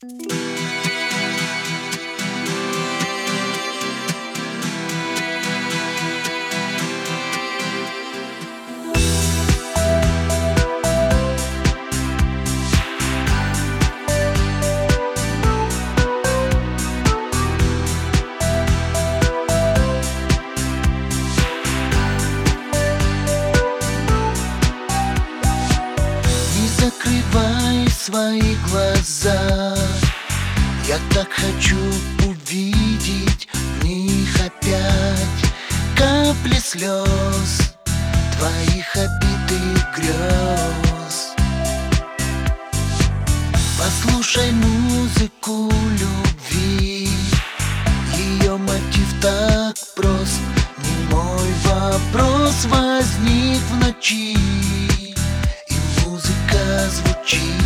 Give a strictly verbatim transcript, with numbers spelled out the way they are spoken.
Закрывай свои глаза, я так хочу увидеть в них опять капли слез твоих обитых грез. Послушай музыку любви, ее мотив так прост. Немой вопрос возник в ночи, звучит.